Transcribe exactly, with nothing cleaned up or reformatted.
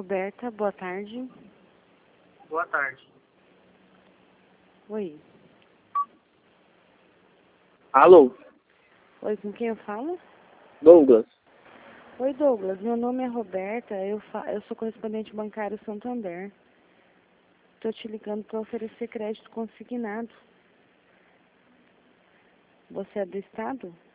Roberta, boa tarde. Boa tarde. Oi. Alô? Oi, com quem eu falo? Douglas. Oi, Douglas. Meu nome é Roberta, eu, fa eu sou correspondente bancário Santander. Estou te ligando para oferecer crédito consignado. Você é do Estado?